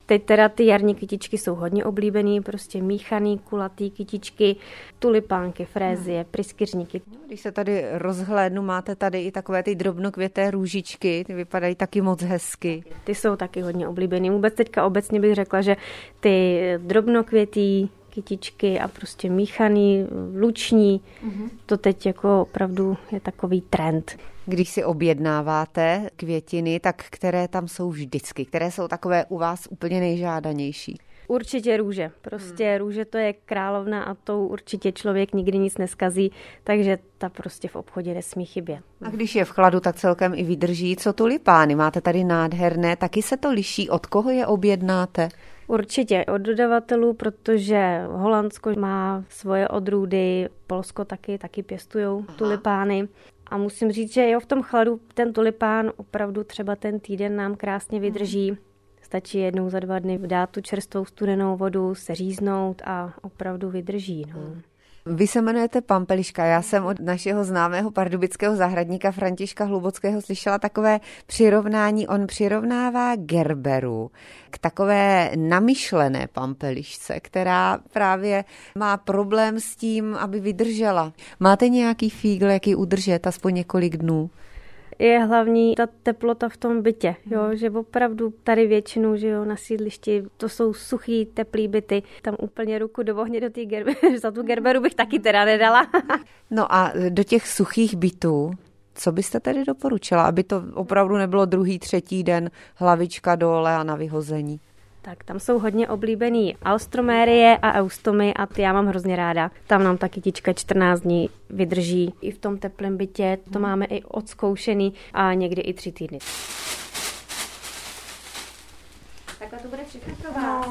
Teď teda ty jarní kytičky jsou hodně oblíbený, prostě míchaný, kulatý kytičky, tulipánky, frézie, pryskyřníky. Když se tady rozhlédnu, máte tady i takové ty drobnokvěté růžičky, ty vypadají taky moc hezky. Ty jsou taky hodně oblíbený. Vůbec teďka obecně bych řekla, že ty drobnokvětý kytičky a prostě míchaný, luční, to teď jako opravdu je takový trend. Když si objednáváte květiny, tak které tam jsou vždycky? Které jsou takové u vás úplně nejžádanější? Určitě růže. Prostě růže to je královna a tou určitě člověk nikdy nic neskazí, takže ta prostě v obchodě nesmí chybět. A když je v chladu, tak celkem i vydrží. Co tulipány? Máte tady nádherné, taky se to liší. Od koho je objednáte? Určitě od dodavatelů, protože Holandsko má svoje odrůdy, Polsko taky pěstujou tulipány. A musím říct, že jo, v tom chladu ten tulipán opravdu třeba ten týden nám krásně vydrží. Stačí jednou za 2 dny dát tu čerstvou studenou vodu, seříznout a opravdu vydrží. No. Vy se jmenujete Pampeliška. Já jsem od našeho známého pardubického zahradníka Františka Hlubockého slyšela takové přirovnání. On přirovnává gerberu k takové namyšlené pampelišce, která právě má problém s tím, aby vydržela. Máte nějaký fígl, jak ji udržet aspoň několik dnů? Je hlavní ta teplota v tom bytě, jo, že opravdu tady většinou, že jo, na sídlišti, to jsou suchý, teplý byty, tam úplně ruku do ohně do té gerberu, za tu gerberu bych taky teda nedala. No a do těch suchých bytů, co byste tedy doporučila, aby to opravdu nebylo 2., 3. den hlavička dole a na vyhození? Tak tam jsou hodně oblíbený alstromérie a eustomy a ty já mám hrozně ráda. Tam nám ta kytička 14 dní vydrží. I v tom teplém bytě to máme i odzkoušený a někdy i 3 týdny. Takhle to bude všechno pro vás.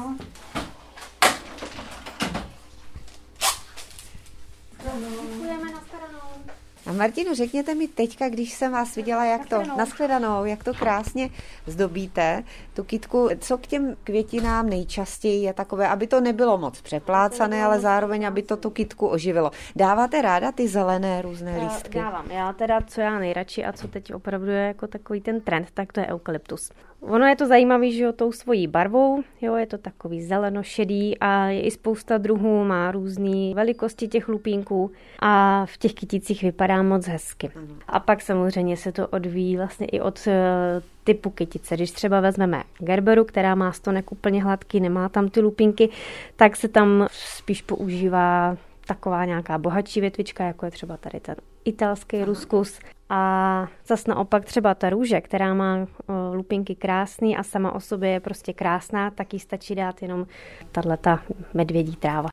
Děkujeme, nashledanou. A Martinu, řekněte mi teďka, když jsem vás viděla, nashledanou, jak to krásně zdobíte, tu kytku, co k těm květinám nejčastěji je takové, aby to nebylo moc přeplácané, ale zároveň, aby to tu kytku oživilo. Dáváte ráda ty zelené různé lístky? Dávám. Já teda, co já nejradši a co teď opravdu je jako takový ten trend, tak to je eukalyptus. Ono je to zajímavý, že jo, tou svojí barvou, jo, je to takový zelenošedý a je i spousta druhů, má různé velikosti těch lupínků a v těch kyticích vypadá moc hezky. A pak samozřejmě se to odvíjí vlastně i od typu kytice. Když třeba vezmeme gerberu, která má stonek úplně hladký, nemá tam ty lupínky, tak se tam spíš používá taková nějaká bohatší větvička, jako je třeba tady ten italský ruskus. A zas naopak třeba ta růže, která má lupinky krásný a sama o sobě je prostě krásná, tak jí stačí dát jenom tato medvědí tráva.